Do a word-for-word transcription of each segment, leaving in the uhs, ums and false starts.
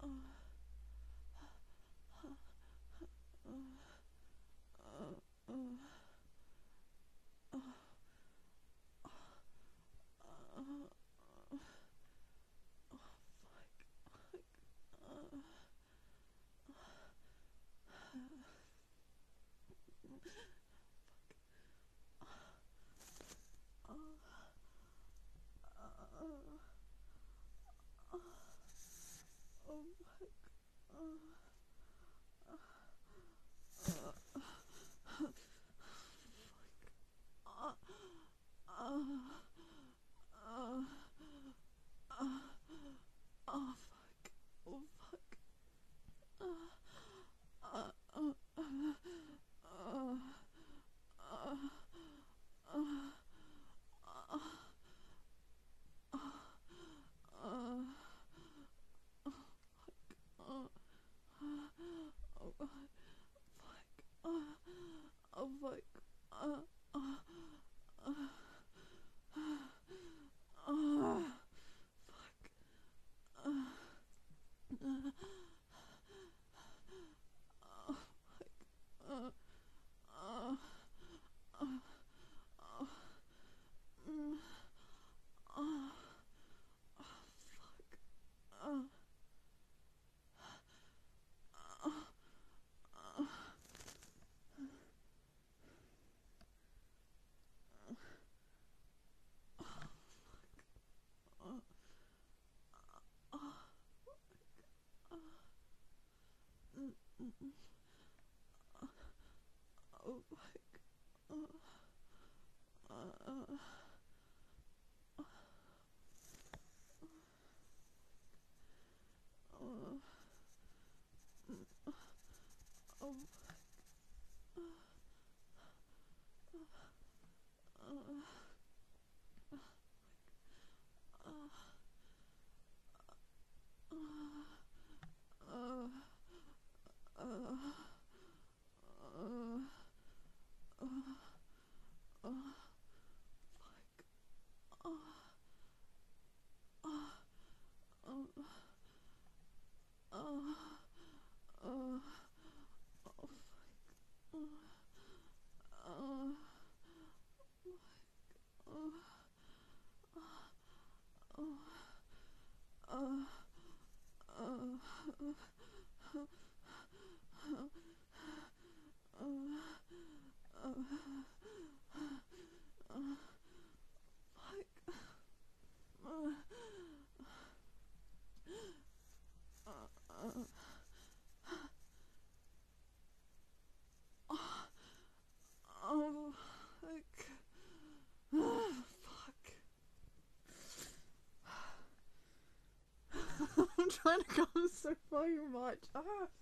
I'm trying to go so fucking much. Ah.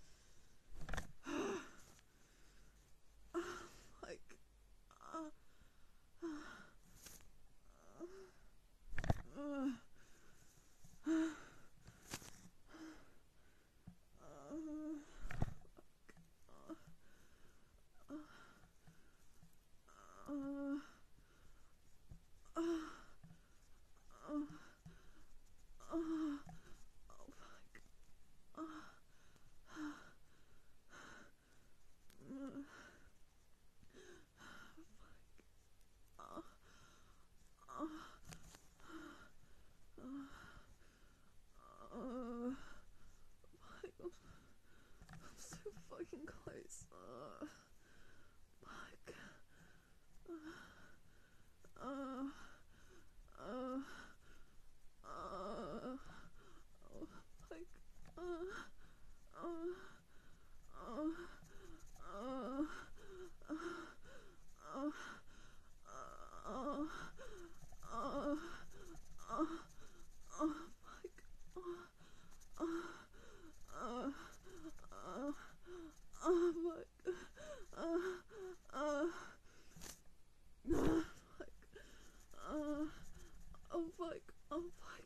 Like, uh, uh, I'm so fucking close. Uh, fuck. Uh, uh, uh, uh, oh, fuck. Uh, uh, uh, uh, uh, uh, uh, uh, uh, fuck. Uh, uh, uh, oh fuck. Uh, uh, uh, fuck. Uh, oh fuck. Oh fuck.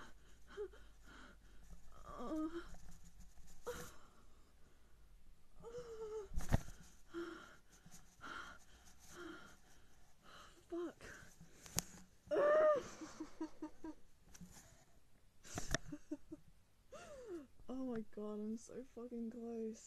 Oh fuck. Uh, my god, I'm so fucking close.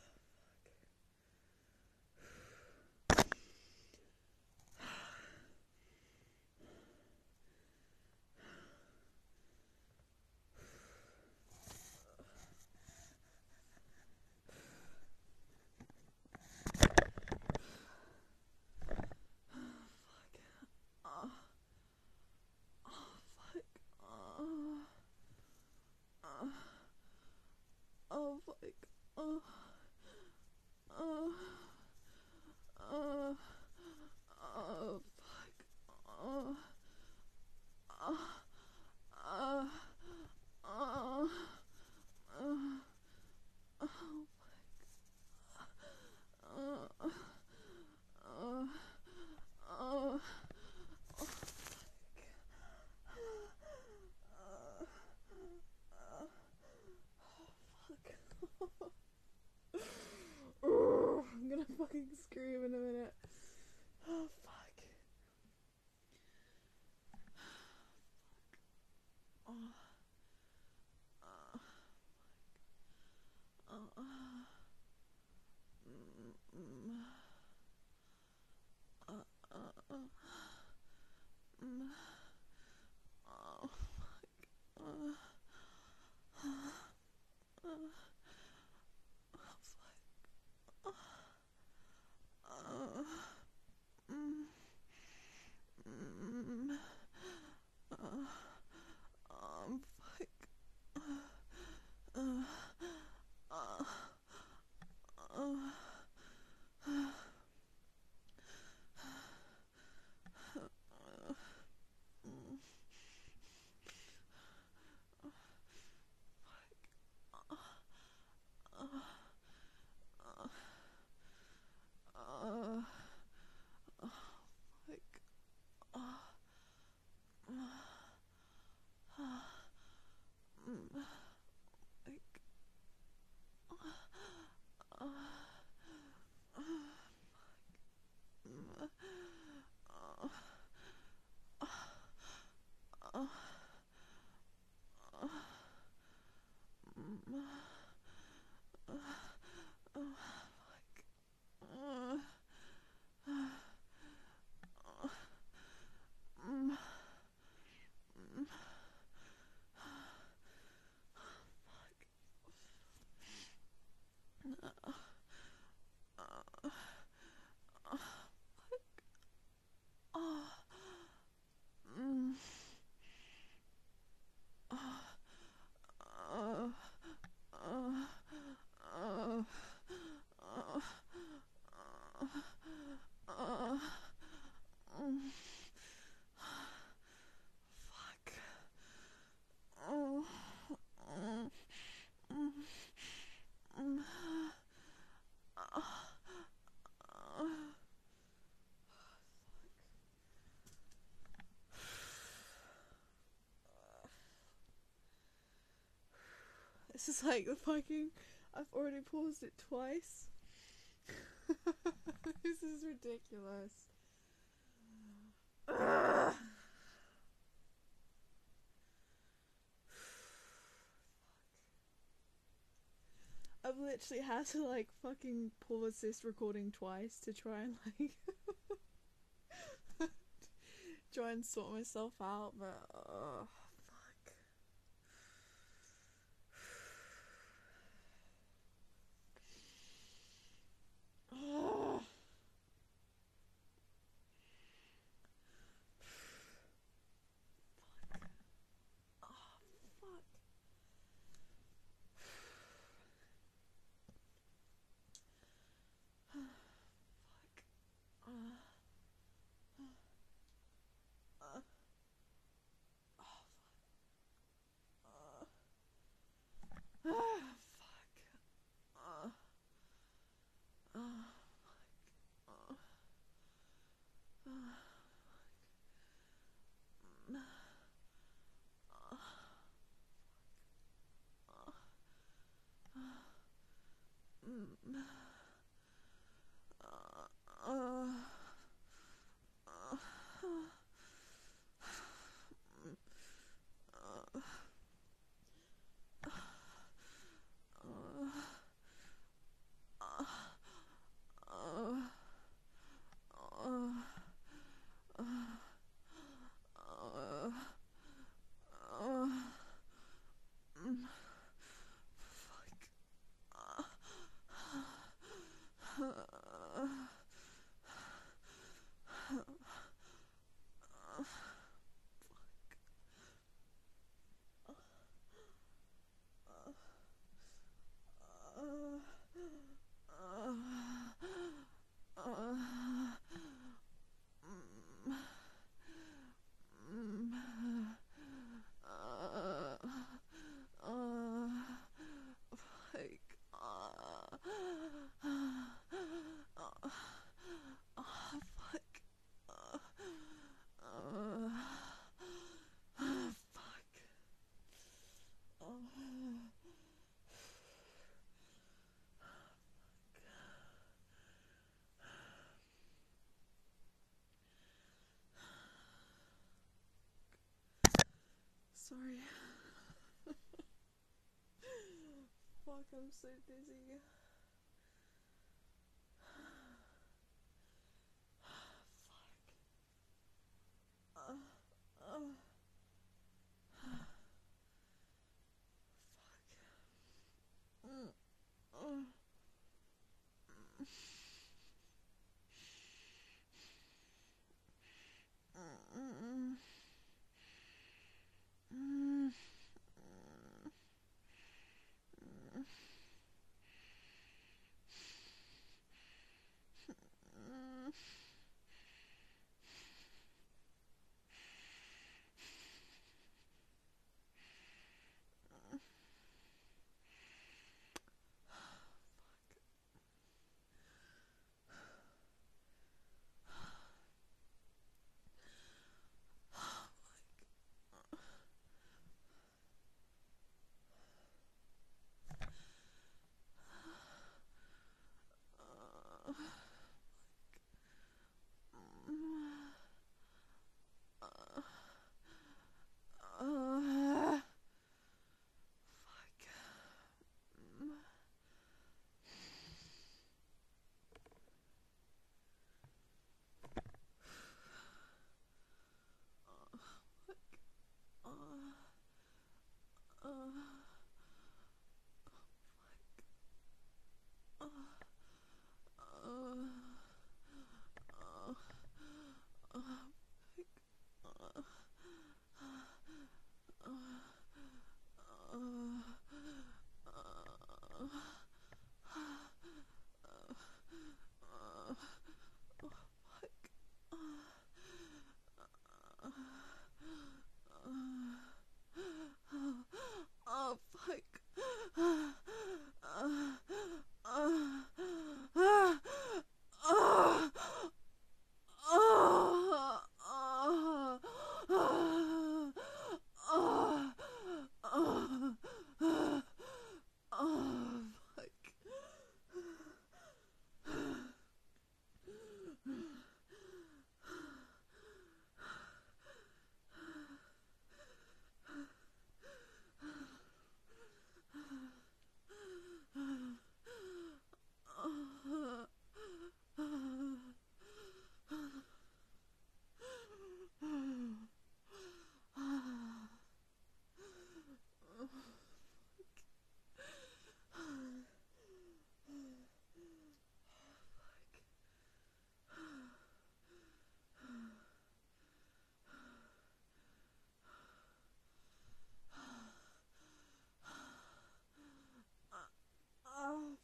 Oh fuck. Oh. Oh. Oh. Oh fuck. Oh. Oh. Oh. Oh. Oh. Oh fuck. Oh. Oh. Oh. Oh, I'm gonna fucking scream in a minute. Oh fuck. Oh. Uh, uh, uh, mm, mm, uh, uh, uh, mm, oh fuck. Uh, uh, uh, oh fuck. Uh, uh, mm, mm, uh, um, fuck. Uh, uh, uh, uh, mm, uh, uh, uh, oh, fuck. Uh, uh, uh, mm, like, uh, uh, uh, mm, uh, uh, uh, uh, mm, uh, uh, fuck. Uh, uh, mm, mm, uh, uh, uh, uh, mm, uh, uh, uh, uh, uh, uh, mm, fuck. Oh, mm, mm, mm, uh, uh, this is like the fucking. I've already paused it twice. This is ridiculous. Ugh. I've literally had to like fucking pause this recording twice to try and like try and sort myself out, but oh fuck. Oh, fuck. Fuck. Uh, uh, oh, I'm so dizzy. Fuck. Uh, uh. Fuck. Mm. Uh. Mm. Mm. Mm. Mm. Uh, fuck. Mm. Uh, uh, uh, uh, uh, uh, uh, oh fuck. Oh,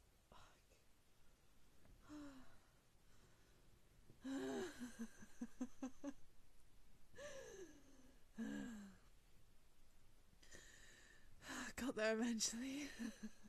got there eventually.